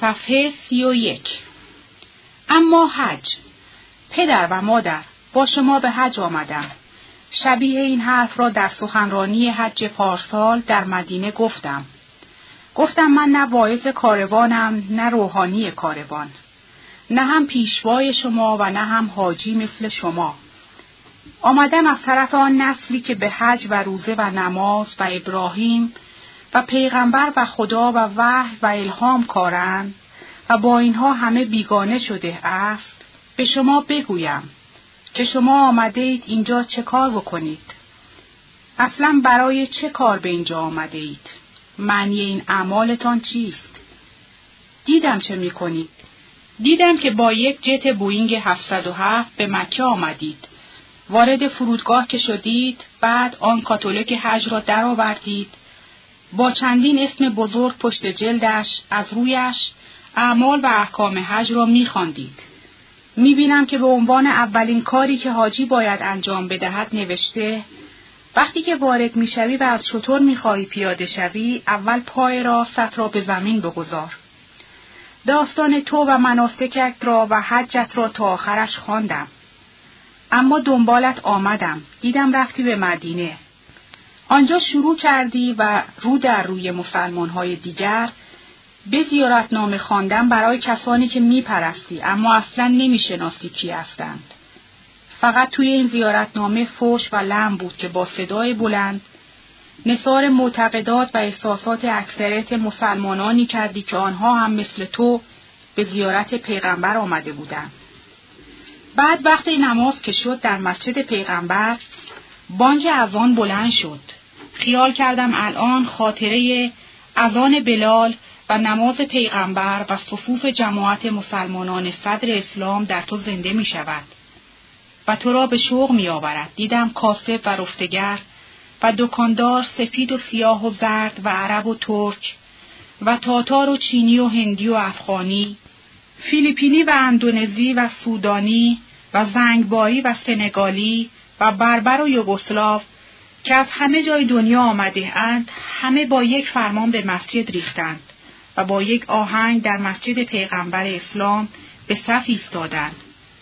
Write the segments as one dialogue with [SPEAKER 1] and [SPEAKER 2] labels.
[SPEAKER 1] صفحه 31. اما حج. پدر و مادر، با شما به حج آمدم. شبیه این حرف را در سخنرانی حج پارسال در مدینه گفتم. من نه واعظ کاروانم، نه روحانی کاروان. نه هم پیشوای شما و نه هم حاجی مثل شما. آمدم از طرف آن نسلی که به حج و روزه و نماز و ابراهیم و پیغمبر و خدا و وحی و الهام کارند و با اینها همه بیگانه شده است. به شما بگویم که شما آمده اید اینجا چه کار بکنید؟ اصلا برای چه کار به اینجا آمده اید؟ معنی این اعمالتان چیست؟ دیدم چه میکنید. دیدم که با یک جت بوئینگ 707 به مکه آمدید. وارد فرودگاه که شدید، بعد آن کاتالوگ حج را درآوردید. با چندین اسم بزرگ پشت جلدش از رویش اعمال و احکام حج را می‌خواندید. می‌بینم که به عنوان اولین کاری که حاجی باید انجام بدهد نوشته: وقتی که وارد می‌شوی و از شتر می‌خواهی پیاده شوی، اول پای راستت را به زمین بگذار. داستان تو و مناسکت را و حجت را تا آخرش خواندم. اما دنبالت آمدم. دیدم رفتی به مدینه. آنجا شروع کردی و رو در روی مسلمان‌های دیگر به زیارتنامه خواندن برای کسانی که میپرستی اما اصلا نمیشناسی کی هستند. فقط توی این زیارتنامه فحش و لعن بود که با صدای بلند نثار معتقدات و احساسات اکثریت مسلمانانی کردی که آنها هم مثل تو به زیارت پیغمبر آمده بودند. بعد وقت نماز که شد در مسجد پیغمبر، بانگ اذان بلند شد. خیال کردم الان خاطره اذان بلال و نماز پیغمبر و صفوف جماعت مسلمانان صدر اسلام در تو زنده می شود و تو را به شوق می آورد. دیدم کاسب و رفتگر و دکاندار، سفید و سیاه و زرد و عرب و ترک و تاتار و چینی و هندی و افغانی، فیلیپینی و اندونزی و سودانی و زنگباری و سنگالی و بربر و یوگسلاو که از همه جای دنیا آمده اند، همه با یک فرمان به مسجد ریختند و با یک آهنگ در مسجد پیغمبر اسلام به صف ایستادند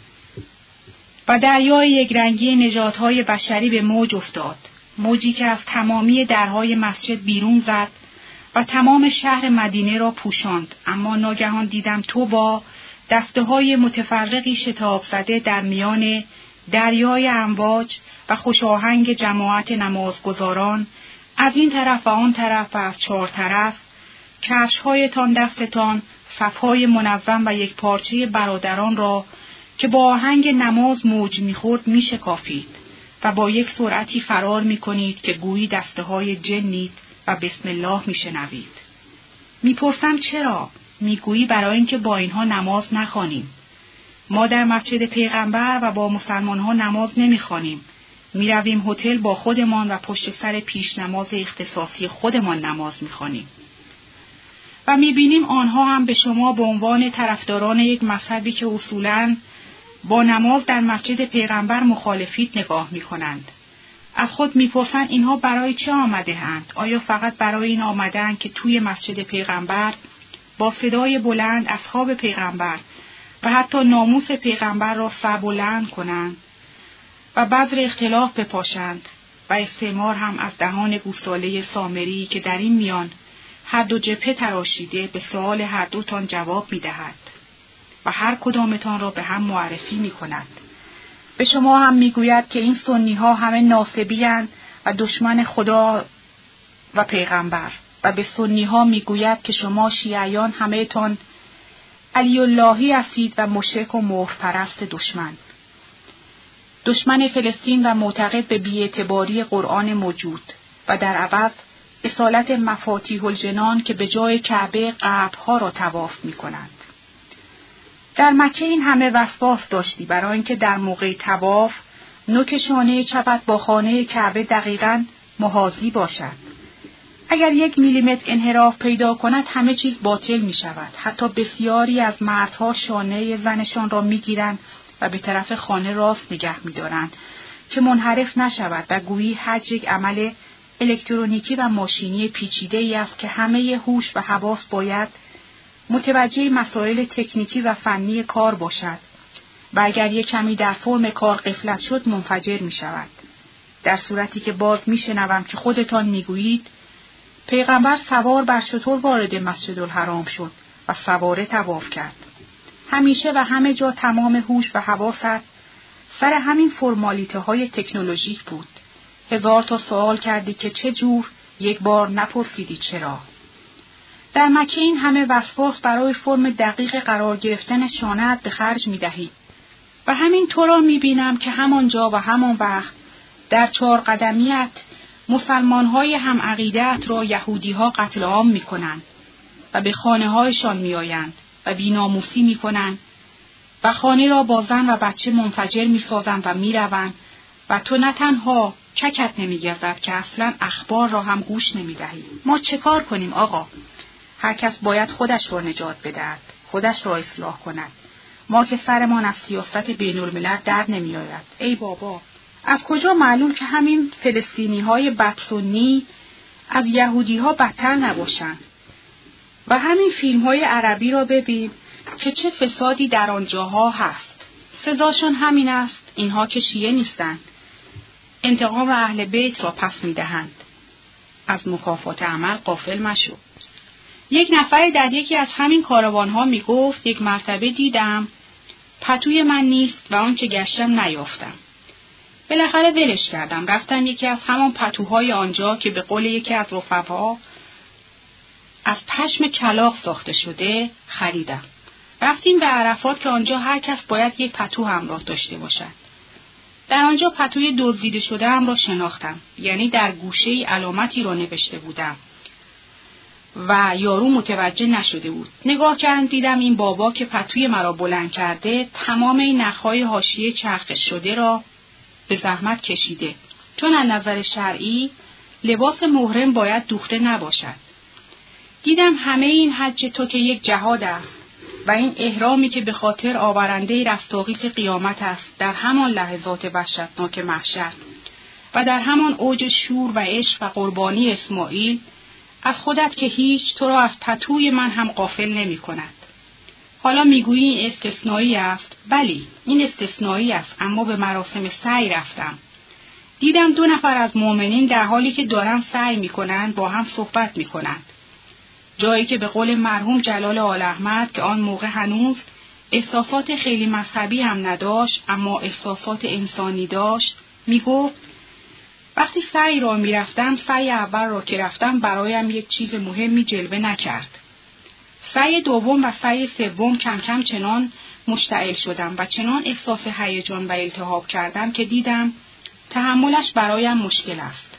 [SPEAKER 1] و دریای یکرنگی نژادهای بشری به موج افتاد. موجی که از تمامی درهای مسجد بیرون زد و تمام شهر مدینه را پوشاند. اما ناگهان دیدم تو با دسته‌های متفرقی شتاب زده در میان دریای امواج و خوش آهنگ جماعت نمازگزاران از این طرف و آن طرف و از چهار طرف، کفش‌هایتان دستتان، صف‌های منظم و یک پارچه برادران را که با آهنگ نماز موج می‌خورد می‌شکافید و با یک سرعتی فرار می‌کنید که گویی دسته‌های جنید و بسم الله می‌شنوید. می‌پرسم چرا؟ می‌گویی برای اینکه با اینها نماز نخوانیم. ما در مسجد پیغمبر و با مسلمان‌ها نماز نمی‌خوانیم. می‌رویم هتل با خودمان و پشت سر پیش نماز اختصاصی خودمان نماز می‌خوانیم. و می‌بینیم آنها هم به شما به عنوان طرفداران یک مذهبی که اصولاً با نماز در مسجد پیغمبر مخالفید نگاه می‌کنند. از خود می‌پرسند اینها برای چه آمده اند؟ آیا فقط برای این آمدند که توی مسجد پیغمبر با صدای بلند اصحاب پیغمبر و حتی ناموس پیغمبر را سربلند کنند و بذر اختلاف بپاشند و استعمار هم از دهان گوساله سامری که در این میان هر دو جبهه تراشیده به سؤال هر دوتان جواب می‌دهد و هر کدامتان را به هم معرفی می‌کند. به شما هم می‌گوید که این سنی‌ها همه ناصبی‌اند و دشمن خدا و پیغمبر، و به سنی‌ها می‌گوید که شما شیعیان همه‌تان علی اللهی هستید و مشرک و مهرپرست دشمن فلسطین و معتقد به بی‌اعتباری قرآن موجود و در عوض اصالت مفاتیح الجنان که به جای کعبه قبرها را طواف می‌کنند. در مکه این همه وسواس داشتی برای اینکه در موقع طواف نوک شانه چپت با خانه کعبه دقیقاً محاذی باشد. اگر 1 میلیمتر انحراف پیدا کند همه چیز باطل می شود. حتی بسیاری از مردها شانه زنشان را می گیرند و به طرف خانه راست نگه می دارند که منحرف نشود و گویی حج یک عمل الکترونیکی و ماشینی پیچیده ای است که همه هوش و حواس باید متوجه مسائل تکنیکی و فنی کار باشد و اگر یک کمی در فرم کار غفلت شد منفجر می شود. در صورتی که باز می شنوم که خودتان می گویید پیغمبر سوار بر شتر وارد مسجدالحرام شد و سواره طواف کرد. همیشه و همه جا تمام هوش و حواست سر همین فرمالیته های تکنولوژیک بود. 1000 تا سوال کردی که چه جور، یک بار نپرسیدی چرا. در مکه این همه وسواس برای فرم دقیق قرار گرفتن شانه‌ات به خرج می‌دهی و همین تو را می‌بینم که همانجا و همان وقت در 4 قدمیت مسلمان‌های هم عقیده‌ات را یهودی‌ها قتل عام می‌کنند و به خانه‌هایشان می‌آیند و بی‌ناموسی می‌کنند و خانه را با زن و بچه منفجر می‌سازند و می‌روند و تو نه تنها چکت نمی‌گردد که اصلاً اخبار را هم گوش نمی‌دهی. ما چه کار کنیم آقا؟ هر کس باید خودش را نجات بدهد، خودش را اصلاح کند. ما که سرمان از سیاست بین الملل در نمی آید. ای بابا، از کجا معلوم که همین فلسطینی های بدسنی از یهودی ها بدتر نباشند؟ و همین فیلم های عربی را ببین که چه فسادی در آنجاها هست. سزاشون همین است، اینها که شیعه نیستند. انتقام اهل بیت را پس می دهند. از مکافات عمل غافل مشو. یک نفر در یکی از همین کاروانها می گفت یک مرتبه دیدم پتوی من نیست و آن که گشتم نیافتم. بالاخره ولش کردم، رفتم یکی از همان پتوهای آنجا که به قول یکی از رفقا از پشم کلاغ ساخته شده خریدم. رفتیم به عرفات که آنجا هر کس باید یک پتو همراه داشته باشد. در آنجا پتوی دزدیده شده هم را شناختم، یعنی در گوشه علامتی را نوشته بودم و یارو متوجه نشده بود. نگاه کردم دیدم این بابا که پتوی مرا بلند کرده تمام این نخهای حاشیه چرخش شده را به زحمت کشیده، چون از نظر شرعی لباس محرم باید دوخته نباشد. دیدم همه این حج تو که یک جهاد است و این احرامی که به خاطر آورنده رستاخیز قیامت است در همان لحظات وحشتناک محشر و در همان اوج شور و عشق و قربانی اسماعیل، از خودت که هیچ تو را از پتوی من هم غافل نمی کند. حالا میگویی این استثنایی است. بلی، این استثنایی است، اما به مراسم سعی رفتم. دیدم 2 نفر از مؤمنین در حالی که دارن سعی میکنند با هم صحبت میکنند. جایی که به قول مرحوم جلال آل احمد که آن موقع هنوز احساسات خیلی مذهبی هم نداشت اما احساسات انسانی داشت، میگفت وقتی سعی را میرفتم، سعی اول را که رفتم برایم یک چیز مهمی جلوه نکرد. سعی دوم و سعی سوم کم کم چنان مشتعل شدم و چنان احساس هیجان و التهاب کردم که دیدم تحملش برایم مشکل است.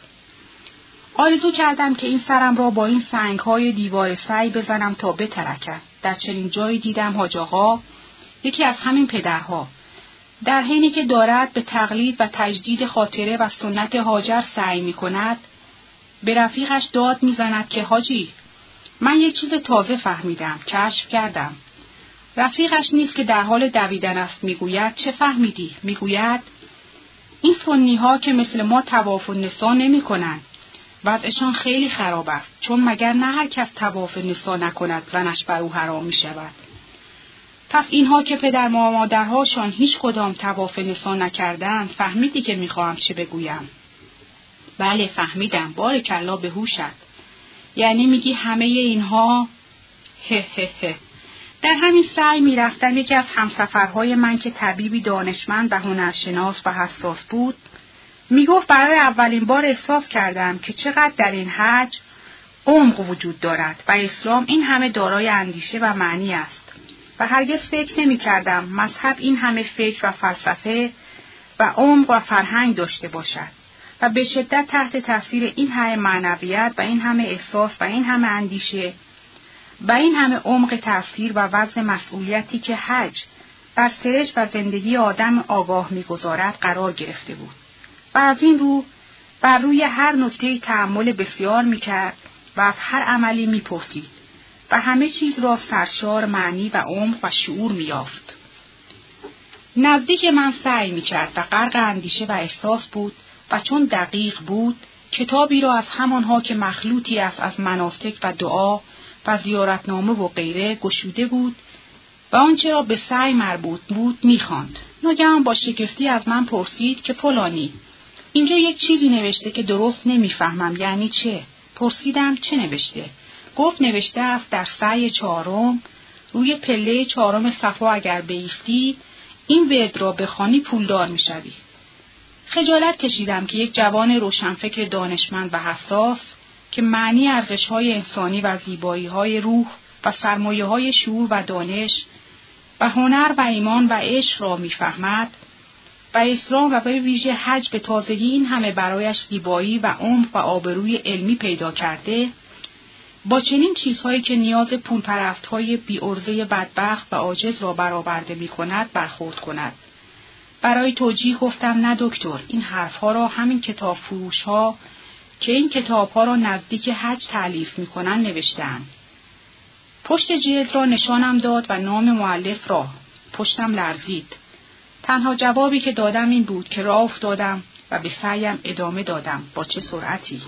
[SPEAKER 1] آرزو کردم که این سرم را با این سنگ‌های دیوار سعی بزنم تا بترکد. در چنین جایی دیدم حاج آقا، یکی از همین پدرها، در حینی که دارد به تقلید و تجدید خاطره و سنت هاجر سعی می کند، به رفیقش داد می زند که حاجی، من یک چیز تازه فهمیدم، کشف کردم. رفیقش نیست که در حال دویدن است، می گوید چه فهمیدی؟ می گوید این سنی ها که مثل ما طواف النساء نمی کنند. وضعشان خیلی خراب است، چون مگر نه هر کس طواف نساء نکند زنش بر او حرام می شود. پس اینها که پدر و مادرهاشان هیچ کدام طواف نساء نکردند، فهمیدی که میخواهم چه بگویم؟ بله فهمیدم، بارکالله به هوشت. یعنی میگی همه اینها در همین سعی میرفتم یکی از همسفرهای من که طبیبی دانشمند و هنرشناس و حساس بود، میگفت برای اولین بار احساس کردم که چقدر در این حج عمق وجود دارد و اسلام این همه دارای اندیشه و معنی است. و هرگز فکر نمی کردم مذهب این همه فکر و فلسفه و عمق و فرهنگ داشته باشد و به شدت تحت تاثیر این همه معنویت و این همه احساس و این همه اندیشه و این همه عمق تاثیر و وزن مسئولیتی که حج بر سرشت و زندگی آدم آگاه می‌گذارد قرار گرفته بود. و از این رو بر روی هر نکته تأمل بسیار می‌کرد و از هر عملی می‌پرسید و همه چیز را سرشار معنی و عمق و شعور می‌یافت. نزدیک من سعی می‌کرد و غرق اندیشه و احساس بود و چون دقیق بود کتابی را از همانها که مخلوطی است از مناسک و دعا و زیارتنامه و غیره گشوده بود و آنچه را به سعی مربوط بود می‌خواند. ناگهان با شگفتی از من پرسید که فلانی، اینجا یک چیزی نوشته که درست نمی‌فهمم، یعنی چه؟ پرسیدم چه نوشته؟ گفت نوشته است در سعی 4 روی پله 4 صفا اگر بایستی این ورد را بخوانی پولدار می‌شوی. خجالت کشیدم که یک جوان روشنفکر دانشمند و حساس که معنی ارزش‌های انسانی و زیبایی‌های روح و سرمایه‌های شعور و دانش و هنر و ایمان و عشق را می‌فهمد و اسلام و به ویژه حج به تازگی این همه برایش زیبایی و عمق و آبروی علمی پیدا کرده، با چنین چیزهایی که نیاز پولپرست‌های بی‌عرضه بدبخت و عاجز را برآورده می‌کند برخورد کند. برای توجیه گفتم نه دکتر، این حرف‌ها را همین کتاب فروش‌ها که این کتاب‌ها را نزدیک حج تألیف می‌کنند نوشته‌اند. پشت جلد را نشانم داد و نام مؤلف را. پشتم لرزید. تنها جوابی که دادم این بود که راه افتادم و به سعیم ادامه دادم. با چه سرعتی!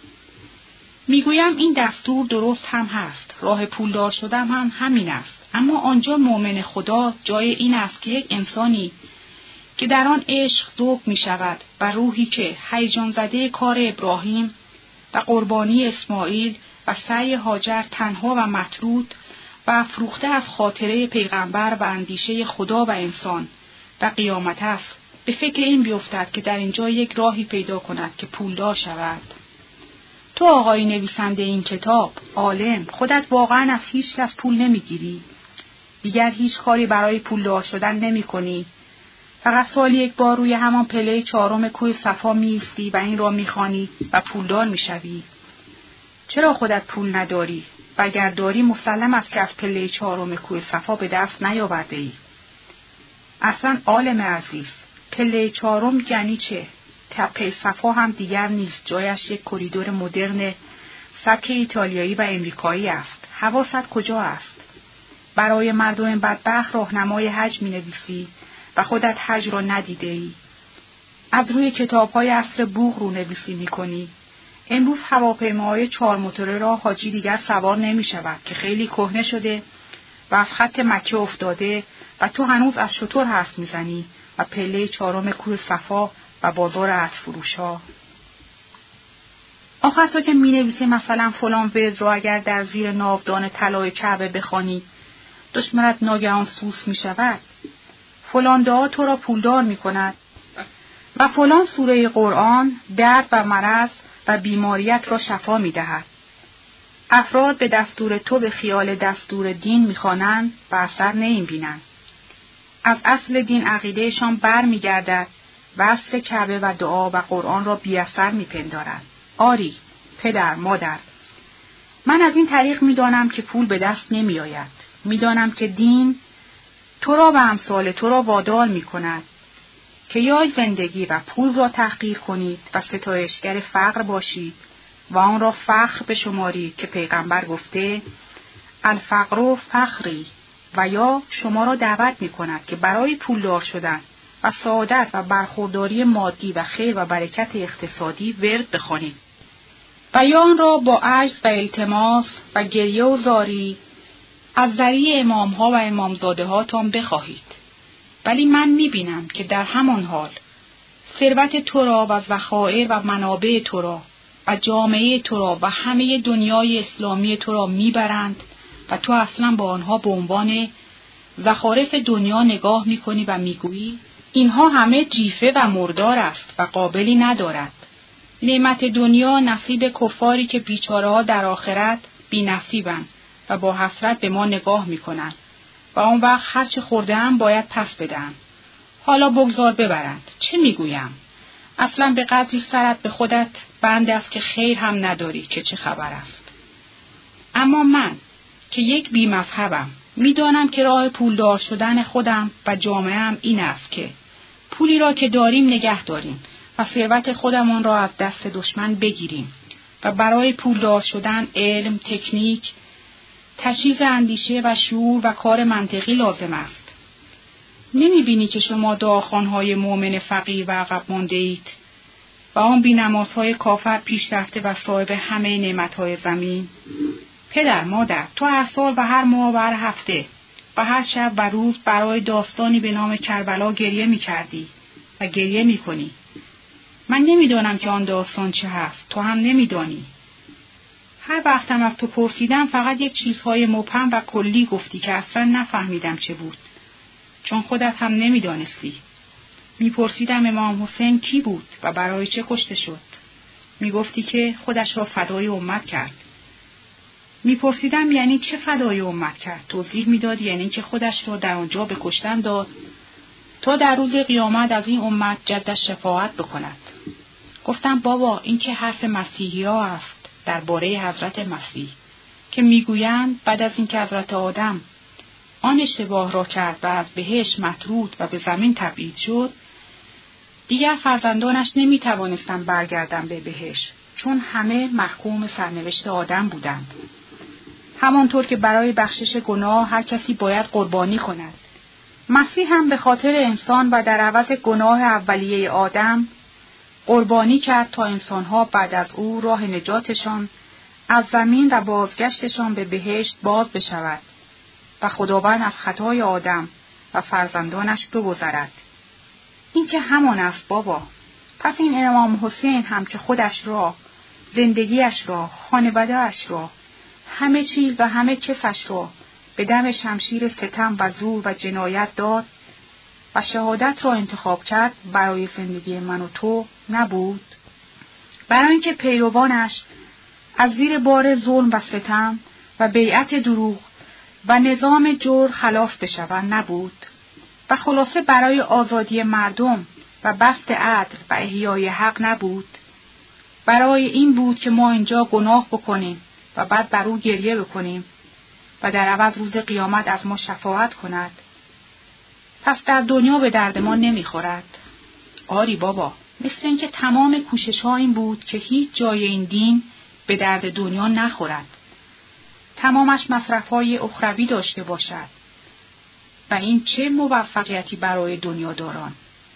[SPEAKER 1] میگویم این دستور درست هم هست. راه پولدار شدن هم همین است. اما آنجا مؤمن خدا جای این است که یک انسانی که در آن عشق ذوق می شود و روحی که هیجان زده کار ابراهیم و قربانی اسماعیل و سعی هاجر تنها و مطرود و افروخته از خاطره پیغمبر و اندیشه خدا و انسان و قیامت است، به فکر این بیفتد که در اینجا یک راهی پیدا کند که پولدار شود. تو آقای نویسنده این کتاب، عالم، خودت واقعا از هیچ کس پول نمیگیری؟ دیگر هیچ کاری برای پولدار شدن نمی کنی؟ فقط سالی یک بار روی همان پله 4 کوه صفا می‌ایستی و این را می‌خوانی و پولدار می‌شوی. چرا خودت پول نداری؟ و اگر داری مسلم است که از پله 4 کوه صفا به دست نیاورده ای. اصلا عالم عزیز، پله 4 یعنی چه؟ تپه صفا هم دیگر نیست، جایش یک کریدور مدرن سبک ایتالیایی و امریکایی است. حواست کجا است؟ برای مردم بدبخت راهنمای حج می‌نویسی و خودت حج را ندیده ای. از روی کتاب‌های عصر بوق رو نویسی می‌کنی. امروز هواپیماهای 4 موتوره را حاجی دیگر سوار نمی‌شود که خیلی کهنه شده و از خط مکه افتاده و تو هنوز از شتر حرف می‌زنی و پله 4 کوه صفا و بازار عطرفروش‌ها. آخر تو که می‌نویسی مثلا فلان ورد را اگر در زیر ناودان طلای کعبه بخوانی دشمنت ناگهان سوس می‌شود. فلان دعا تو را پولدار می‌کند و فلان سوره قرآن درد و مرض و بیماریت را شفا می‌دهد. افراد به دستور تو به خیال دستور دین می‌خوانند و اثر نمی‌بینند. از اصل دین عقیدهشان بر می‌گردد و اصل کعبه و دعا و قرآن را بی اثر می‌پندارند. آری، پدر، مادر، من از این طریق می‌دانم که پول به دست نمی‌آید. می‌دانم که دین تو را و امثال تو را وادار می‌کند که یا زندگی و پول را تحقیر کنید و ستایشگر فقر باشید و آن را فخر بشمارید که پیغمبر گفته الفقر فخری، و یا شما را دعوت می‌کند که برای پولدار شدن و سعادت و برخورداری مادی و خیر و برکت اقتصادی ورد بخوانید و یا آن را با عجز و التماس و گریه و زاری از ذریع امام‌ها و امامزاده‌هاتان بخواهید. ولی من می‌بینم که در همان حال ثروت تو را و ذخایر و منابع تو را و جامعه تو را و همه دنیای اسلامی تو را می‌برند و تو اصلا با آنها به عنوان زخارف دنیا نگاه می‌کنی و می‌گویی اینها همه جیفه و مردار است و قابلی ندارد. نعمت دنیا نصیب کفاری که بیچاره‌ها در آخرت بی نصیبند و با حسرت به ما نگاه می‌کنند و اون وقت هر چه خورده‌ام باید پس بدم. حالا بگذار ببرند. چه میگویم؟ اصلا به قدری سرت به خودت بند است که خیر هم نداری که چه خبر است. اما من که یک بی مذهبم میدانم که راه پولدار شدن خودم و جامعه‌ام این است که پولی را که داریم نگه داریم و ثروت خودمان را از دست دشمن بگیریم و برای پولدار شدن علم، تکنیک، تجهیز اندیشه و شعور و کار منطقی لازم است. نمی‌بینی که شما دعاخوان‌های مؤمن فقیر و عقب مانده اید و آن بی‌نمازهای کافر پیشرفته و صاحب همه نعمت‌های زمین؟ پدر مادر، تو هر سال و هر ماه و هر هفته و هر شب و روز برای داستانی به نام کربلا گریه می‌کردی و گریه می‌کنی. من نمی‌دانم که آن داستان چه هست، تو هم نمی‌دانی. هر وقتم از تو پرسیدم فقط یک چیزهای مبهم و کلی گفتی که اصلا نفهمیدم چه بود، چون خودت هم نمی‌دانستی. می‌پرسیدم امام حسین کی بود و برای چه کشته شد. می‌گفتی که خودش را فدای امت کرد. می‌پرسیدم یعنی چه فدای امت کرد؟ توضیح می‌داد یعنی که خودش را در آنجا به کشتن داد تا در روز قیامت از این امت جدش شفاعت بکند. گفتم بابا این که حرف مسیحی‌ها است درباره حضرت مسیح که میگویند بعد از اینکه حضرت آدم آن اشتباه را کرد و از بهشت مطرود و به زمین تبعید شد، دیگر فرزندانش نمیتوانستند برگردند به بهشت، چون همه محکوم سرنوشت آدم بودند. همانطور که برای بخشش گناه هر کسی باید قربانی کند، مسیح هم به خاطر انسان و در عوض گناه اولیه آدم قربانی کرد تا انسانها بعد از او راه نجاتشان از زمین و بازگشتشان به بهشت باز بشود و خداوند از خطای آدم و فرزندانش بگذرد. این که همان است بابا. پس این امام حسین هم که خودش را، زندگیش را، خانواده‌اش را، همه چیز و همه کسش را به دم شمشیر ستم و زور و جنایت داد و شهادت را انتخاب کرد برای زندگی من و تو نبود؟ برای اینکه پیروانش از زیر بار ظلم و ستم و بیعت دروغ و نظام جور خلاص بشوند نبود؟ و خلاصه برای آزادی مردم و بسط عدل و احیای حق نبود؟ برای این بود که ما اینجا گناه بکنیم و بعد بر او گریه بکنیم و در عوض روز قیامت از ما شفاعت کند. پس در دنیا به درد ما نمیخورد. آری بابا، مثل اینکه تمام کوشش ها این بود که هیچ جای این دین به درد دنیا نخورد. تمامش مصرف های اخروی داشته باشد. و این چه موفقیتی برای دنیا داران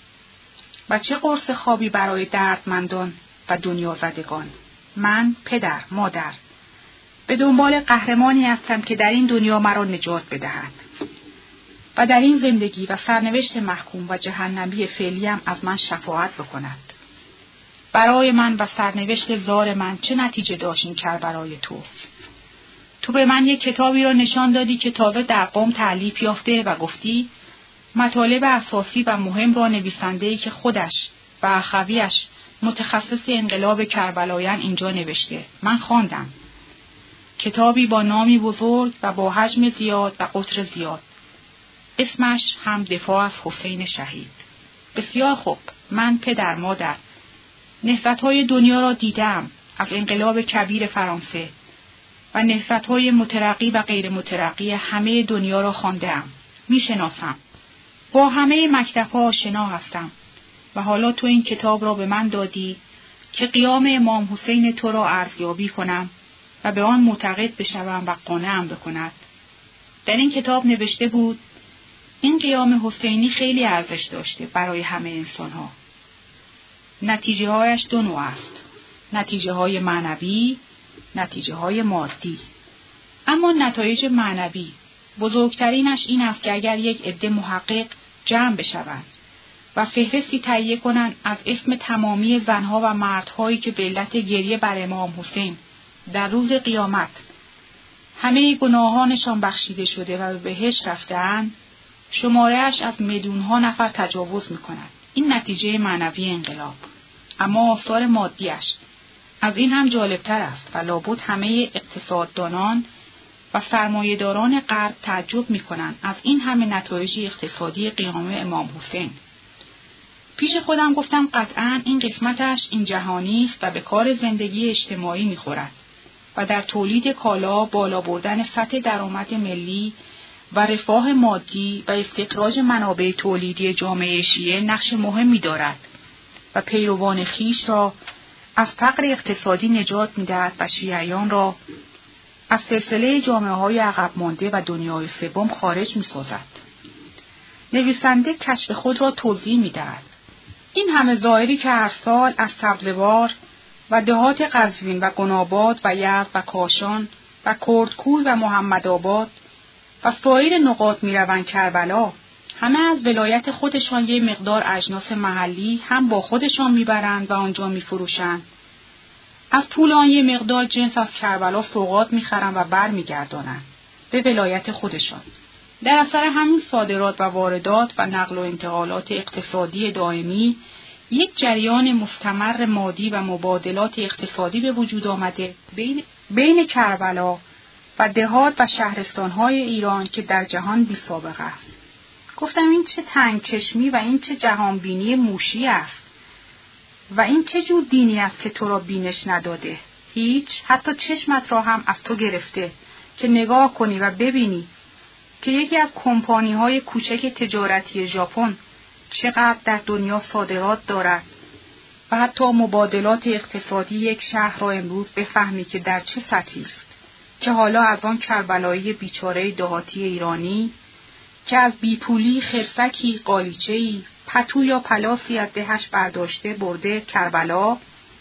[SPEAKER 1] و چه قرص خوابی برای دردمندان و دنیا زدگان. من پدر، مادر به دنبال قهرمانی هستم که در این دنیا مرا نجات بدهد و در این زندگی و سرنوشت محکوم و جهنمی فعلیم از من شفاعت بکند. برای من و سرنوشت زار من چه نتیجه داشت این کربلای تو؟ تو به من یک کتابی را نشان دادی که تازه در قم تألیف یافته و گفتی مطالب اساسی و مهم را نویسنده‌ای که خودش و اخویش متخصص انقلاب کربلایان اینجا نوشته. من خواندم. کتابی با نامی بزرگ و با حجم زیاد و قطر زیاد. اسمش هم دفاع از حسین شهید. بسیار خوب. من پدر، مادر نهضت‌های دنیا را دیدم، از انقلاب کبیر فرانسه و نهضت‌های مترقی و غیر مترقی همه دنیا را خواندم. میشناسم. با همه مکتب‌ها آشنا هستم و حالا تو این کتاب را به من دادی که قیام امام حسین تو را ارزیابی کنم و به آن معتقد بشوم و قانعم بکند. در این کتاب نوشته بود این قیام حسینی خیلی ارزش داشته برای همه انسان‌ها. نتیجه هایش دو نوع است. نتیجه های معنوی، نتیجه های مادی. اما نتایج معنوی بزرگترینش این است که اگر یک عده محقق جمع بشوند و فهرستی تهیه کنند از اسم تمامی زنها و مردهایی که به علت گریه بر امام حسین در روز قیامت همه گناهانشان بخشیده شده و به بهشت رفته‌اند، شماره‌اش از میلیون‌ها نفر تجاوز می‌کند. این نتیجه معنوی انقلاب. اما آثار مادیش از این هم جالبتر است و لابد همه اقتصاددانان و سرمایه‌داران غرب تعجب می‌کنند از این همه نتایج اقتصادی قیام امام حسین. پیش خودم گفتم قطعاً این قسمتش این جهانی است و به کار زندگی اجتماعی می‌خورد و در تولید کالا بالا بردن سطح درآمد ملی و رفاه مادی و استخراج منابع تولیدی جامعه شیعه نقش مهمی دارد و پیروان خویش را از فقر اقتصادی نجات می‌دهد و شیعیان را از سلسله جامعه‌های عقب مانده و دنیای سوم خارج می‌سازد. نویسنده کشف خود را توضیح می‌دهد. این همه زائری که هر سال از سبزوار و دهات قزوین و گناباد و یزد و کاشان و کردکوی و محمدآباد و سایر نقاط میروند کربلا، همه از ولایت خودشان یک مقدار اجناس محلی هم با خودشان میبرند و آنجا میفروشند. از پول آن یک مقدار جنس از کربلا سوغات میخرند و برمیگردانند به ولایت خودشان. در اثر همین صادرات و واردات و نقل و انتقالات اقتصادی دائمی، یک جریان مستمر مادی و مبادلات اقتصادی به وجود آمده بین کربلا و دهات و شهرستان‌های ایران که در جهان بی سابقه است. گفتم این چه تنگ چشمی و این چه جهانبینی موشی است و این چه جور دینی است که تو را بینش نداده؟ هیچ، حتی چشمت را هم از تو گرفته که نگاه کنی و ببینی که یکی از کمپانی‌های کوچک تجارتی ژاپن چقدر در دنیا صادرات دارد و حتی مبادلات اقتصادی یک شهر را امروز بفهمی که در چه سطحی است، که حالا از آن کربلایی بیچاره دهاتی ایرانی که از بیپولی خرسکی، قالیچه‌ای، پتو یا پلاسی از دهش برداشته برده کربلا،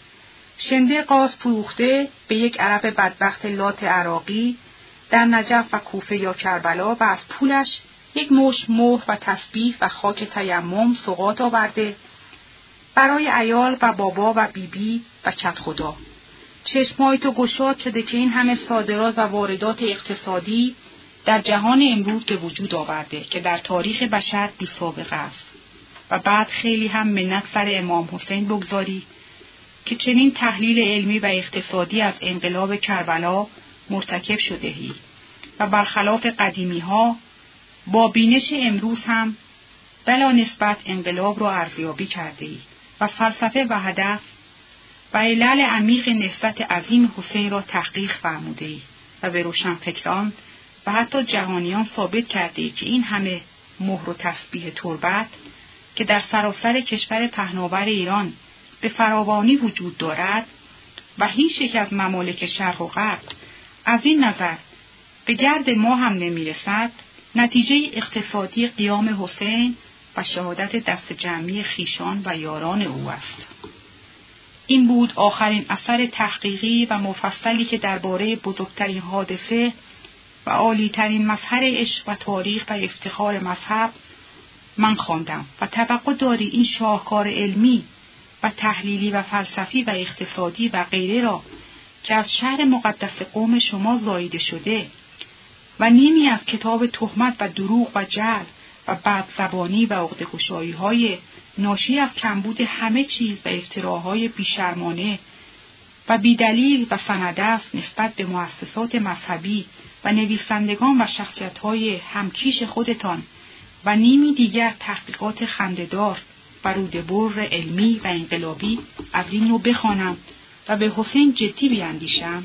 [SPEAKER 1] شنده قاز فروخته به یک عرب بدبخت لات عراقی در نجف و کوفه یا کربلا و از پولش یک مشت مهر و تسبیح و خاک تیمم سوغات آورده برای عیال و بابا و بیبی و کت خدا. چشمای تو گشاد شده که این همه صادرات و واردات اقتصادی در جهان امروز به وجود آورده که در تاریخ بشر بی سابقه است. و بعد خیلی هم منت سر امام حسین بگذاری که چنین تحلیل علمی و اقتصادی از انقلاب کربلا مرتکب شده‌ای و برخلاف قدیمی ها با بینش امروز هم بلا نسبت انقلاب را ارزیابی کرده‌ای و فلسفه و هدف و علل عمیق نهضت عظیم حسین را تحقیق فرموده‌ای و به روشنفکران و حتی جهانیان ثابت کرده‌ای که این همه مهر و تسبیح تربت که در سراسر کشور پهناور ایران به فراوانی وجود دارد و هیچ یک از ممالک شرق و غرب از این نظر به گرد ما هم نمیرسد، نتیجه اقتصادی قیام حسین و شهادت دست جمعی خیشان و یاران او است. این بود آخرین اثر تحقیقی و مفصلی که درباره بزرگترین حادثه و عالی‌ترین مظهر عشق و تاریخ و افتخار مذهب من خواندم و توقع داری این شاهکار علمی و تحلیلی و فلسفی و اقتصادی و غیره را که از شهر مقدس قوم شما زاییده شده و نیمی از کتاب تهمت و دروغ و جهل و بدزبانی و عقده‌گشایی‌های ناشی از کمبود همه چیز و افتراهای بیشرمانه و بیدلیل و سندست نسبت به مؤسسات مذهبی و نویسندگان و شخصیت‌های همکیش خودتان و نیمی دیگر تحقیقات خنده‌دار و روده‌بر علمی و انقلابی از این نوع بخوانم و به حسین جدی بیاندیشم.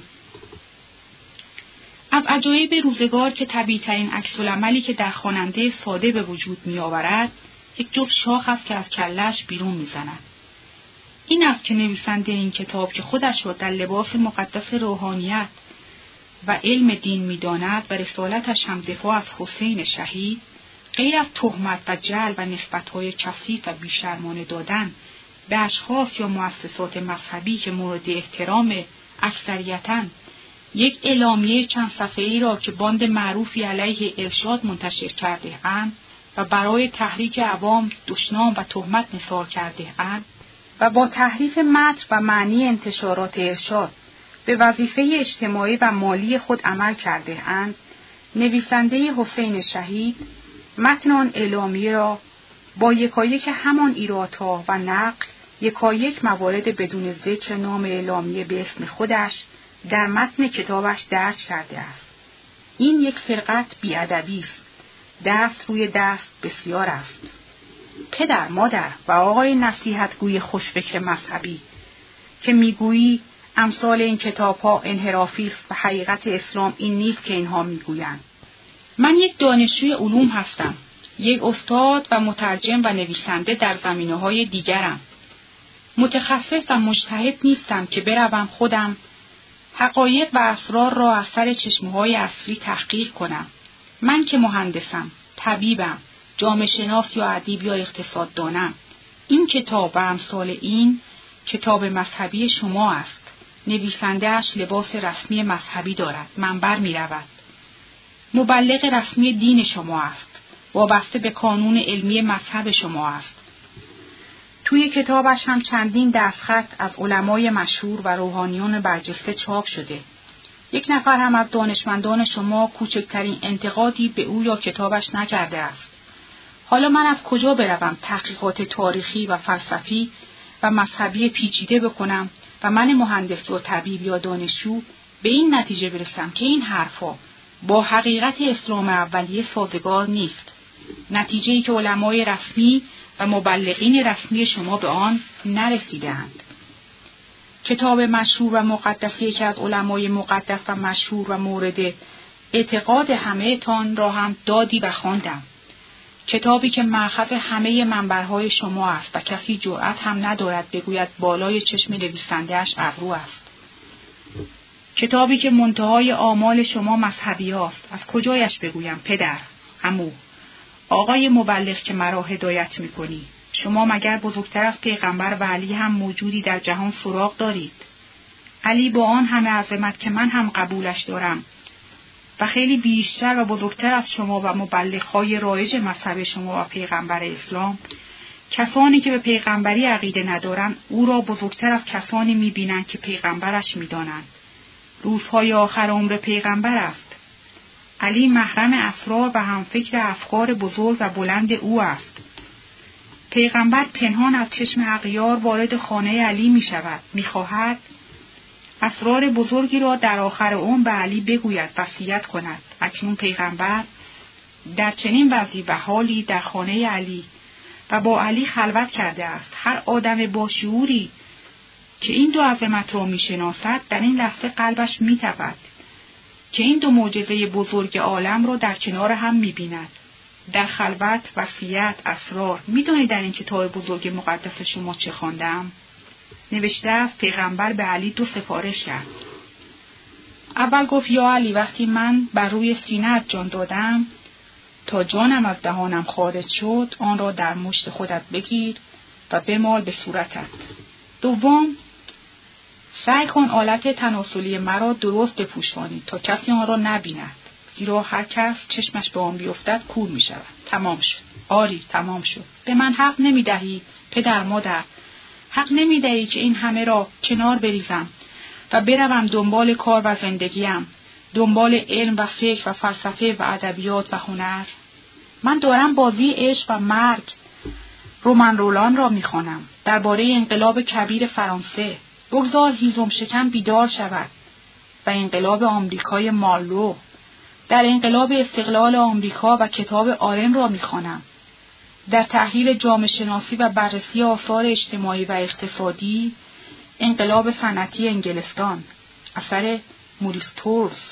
[SPEAKER 1] از عجایب روزگار که طبیعی‌ترین عکس‌العملی که در خواننده ساده به وجود می‌آورد یک جفت شاخ است که از کله‌اش بیرون می‌زند. این است که نویسنده این کتاب که خودش را در لباس مقدس روحانیت و علم دین می‌داند و رسالتش هم دفاع از حسین شهید، غیر از تهمت و جعل و نسبت‌های کثیف و بیشرمانه دادن به اشخاص یا مؤسسات مذهبی که مورد احترام اکثریتاً، یک اعلامیه چند صفحه‌ای را که باند معروفی علیه ارشاد منتشر کرده اند و برای تحریک عوام دشنام و تهمت نثار کرده اند و با تحریف متن و معنی انتشارات ارشاد به وظیفه اجتماعی و مالی خود عمل کرده اند، نویسنده حسین شهید متن آن اعلامیه را با یکایک همان ایرادها و نقل یکایک موارد بدون ذکر نام اعلامیه به اسم خودش در متن کتابش درج کرده است. این یک فرقت بی‌ادبی است. دست روی دست بسیار است. پدر، مادر و آقای نصیحتگوی خوشفکر مذهبی که میگویی امثال این کتاب‌ها انحرافی است و حقیقت اسلام این نیست که اینها میگویند. من یک دانشجوی علوم هستم، یک استاد و مترجم و نویسنده در زمینه‌های دیگرم. متخصص و مجتهد نیستم که بروم خودم حقایق و اسرار را از سر چشمه‌های اصلی تحقیق کنم. من که مهندسم، طبیبم، جامعه شناس یا ادیب یا اقتصاددانم. این کتاب و امثال این کتاب مذهبی شما است، نویسنده‌اش لباس رسمی مذهبی دارد، منبر می‌رود. مبلغ رسمی دین شما است، وابسته به قانون علمی مذهب شما است. توی کتابش هم چندین دستخط از علمای مشهور و روحانیون برجسته چاپ شده. یک نفر هم از دانشمندان شما کوچکترین انتقادی به او یا کتابش نکرده است. حالا من از کجا بروم تحقیقات تاریخی و فلسفی و مذهبی پیچیده بکنم و من مهندس یا طبیب یا دانشجو به این نتیجه برسم که این حرفا با حقیقت اسلام اولیه سازگار نیست، نتیجه‌ای که علمای رسمی و مبلغین رسمی شما به آن نرسیدند. کتاب مشهور و مقدسی که از علمای مقدس و مشهور و مورد اعتقاد همه تان را هم دادی و خواندم. کتابی که مأخذ همه منبرهای شما است و کسی جرأت هم ندارد بگوید بالای چشم نویسنده‌اش ابرو است. کتابی که منتهای آمال شما مذهبی است. از کجایش بگویم پدر، عمو، آقای مبلغ که مرا هدایت می‌کنی، شما مگر بزرگتر از پیغمبر و علی هم موجودی در جهان سراغ دارید؟ علی با آن همه عظمت که من هم قبولش دارم و خیلی بیشتر و بزرگتر از شما و مبلغ‌های رایج مذهب شما و پیغمبر اسلام، کسانی که به پیغمبری عقیده ندارند او را بزرگتر از کسانی می‌بینند که پیغمبرش می‌دانند. روزهای آخر عمر پیغمبر است. علی محرم اسرار و همفکر افکار بزرگ و بلند او است. پیغمبر پنهان از چشم اغیار وارد خانه علی می شود. می خواهد اسرار بزرگی را در آخر عمر به علی بگوید، وصیت کند. اکنون پیغمبر در چنین وضعی و حالی در خانه علی و با علی خلوت کرده است. هر آدم با شعوری که این دو عظمت را می شناسد در این لحظه قلبش می تپد که این دو معجزه بزرگ عالم را در کنار هم می بیند. در خلوت، وصیت، اسرار. می دانید در این کتاب بزرگ مقدس شما چه خواندم؟ نوشته است پیغمبر به علی 2 سفارش کرد. اول گفت یا علی، وقتی من بر روی سینه‌ات جان دادم تا جانم از دهانم خارج شد، آن را در مشت خودت بگیر و بمال به صورتت. دوم، سعی کن آلت تناسلی مرا درست بپوشانی تا کسی آن را نبیند، زیرا هر کس چشمش به آن بیفتد کور می شود. تمام شد. آری، تمام شد. به من حق نمی دهی پدر مادر، حق نمی دهی که این همه را کنار بریزم و بروم دنبال کار و زندگیم، دنبال علم و فکر و فلسفه و ادبیات و هنر. من دارم بازی عشق و مرگ رمان رولان را می خوانم درباره انقلاب کبیر فرانسه. بگذار هیزم شکن بیدار شود و انقلاب آمریکای مارلو. در انقلاب استقلال آمریکا و کتاب آرن را می‌خوانم. در تحلیل جامعه شناسی و بررسی آثار اجتماعی و اقتصادی انقلاب صنعتی انگلستان اثر موریس تورز.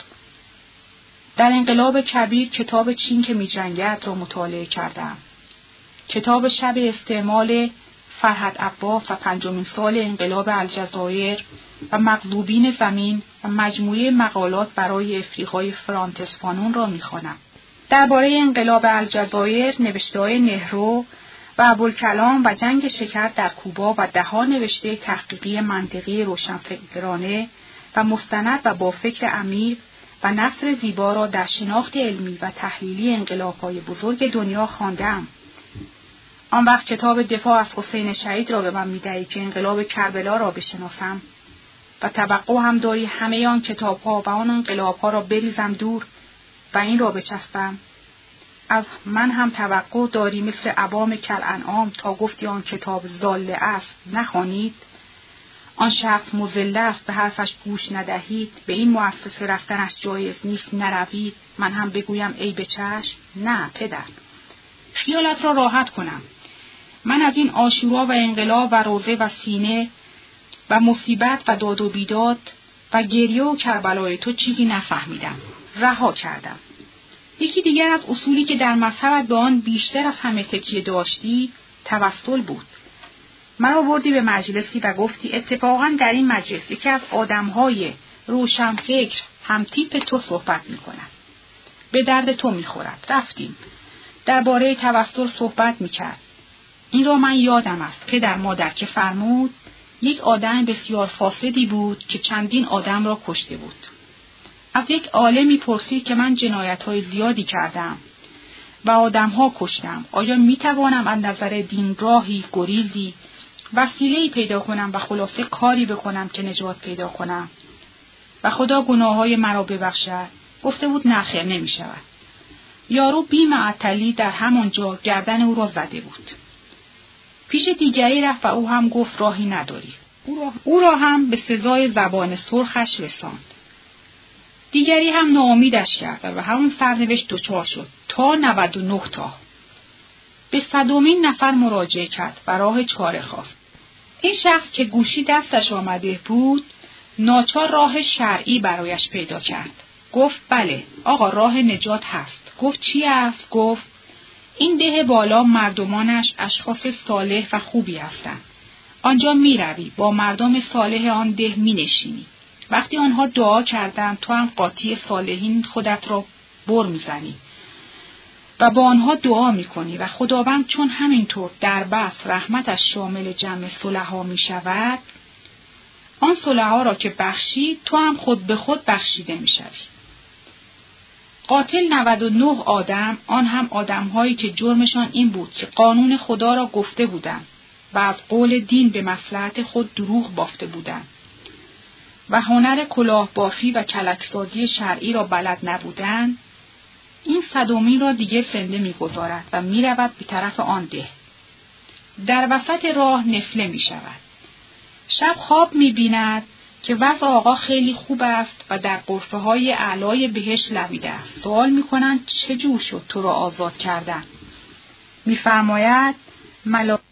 [SPEAKER 1] در انقلاب کبیر کتاب چین که می‌جنگد را مطالعه کردم. کتاب شب استعمال فرهد عباس و 5مین سال انقلاب الجزایر و مغلوبین زمین و مجموعه مقالات برای افریقای فرانتس فانون را می‌خوانم. درباره انقلاب الجزایر نوشته‌های نهرو و ابوالکلام و جنگ شکر در کوبا و ده‌ها نوشته تحقیقی منطقی روشنفکرانه و مستند و با فکر عمیق و نثر زیبا را در شناخت علمی و تحلیلی انقلاب‌های بزرگ دنیا خواندم. آن وقت کتاب دفاع از حسین شهید را به من می‌دهی که انقلاب کربلا را بشناسم و توقع هم داری همه آن کتاب‌ها و آن انقلاب‌ها را بریزم دور و این را بچسبم. از من هم توقع داری مثل عوام کالانعام تا گفتی آن کتاب ضاله است نخوانید، آن شخص مضل است به حرفش گوش ندهید، به این مؤسسه رفتنش جایز نیست نروید، من هم بگویم ای به چشم؟ نه پدر، خیالت را راحت کنم. من از این عاشورا و انقلاب و روزه و سینه و مصیبت و داد و بیداد و گریه و کربلای تو چیزی نفهمیدم. رها کردم. یکی دیگر از اصولی که در مذهبت به آن بیشتر از همه تکیه داشتی توسل بود. مرا بردی به مجلسی و گفتی اتفاقا در این مجلس یکی از آدمهای روشنفکر هم تیپ تو صحبت می‌کند. به درد تو می‌خورد. رفتیم. درباره توسل صحبت می‌کرد. این را من یادم است پدر مادر که فرمود یک آدم بسیار فاسدی بود که چندین آدم را کشته بود. از یک عالمی پرسید که من جنایت‌های زیادی کردم و آدم‌ها کشتم. آیا می‌توانم از نظر دین راهی، گریزی، وسیله‌ای پیدا کنم و خلاصه کاری بکنم که نجات پیدا کنم و خدا گناه‌های مرا ببخشد؟ گفته بود نه خیر، نمی‌شود. یارو بی معطلی در همانجا گردن او را زده بود. پیش دیگری رفت و او هم گفت راهی نداری. او را هم به سزای زبان سرخش رساند. دیگری هم ناامیدش کرد و به همون سرنوشت دچار شد تا 99 تا. به 100مین نفر مراجعه کرد و راه چاره خواست. این شخص که گوشی دستش آمده بود ناچار راه شرعی برایش پیدا کرد. گفت بله آقا، راه نجات هست. گفت چی است؟ گفت این ده بالا مردمانش اشخاص صالح و خوبی هستند. آنجا می روی، با مردم صالح آن ده می نشینی. وقتی آنها دعا کردند تو هم قاطی صالحین خودت را بر می زنی و با آنها دعا می کنی و خداوند چون همینطور در بس رحمتش شامل جمع صلحا می شود، آن صلحا را که بخشی تو هم خود به خود بخشیده می شوی. قاتل 99 آدم، آن هم آدم‌هایی که جرمشان این بود که قانون خدا را گفته بودند و از قول دین به مصلحت خود دروغ بافته بودند و هنر کلاه بافی و کلکسازی شرعی را بلد نبودند، این 100مین را دیگر زنده می‌گذارد و می‌رود به طرف آن ده. در وسط راه نفله می‌شود. شب خواب می‌بیند که وضع آقا خیلی خوب است و در غرفه‌های اعلای بهشت لبیده است. سوال می‌کنند چه جور شد تو را آزاد کردن؟ می‌فرماید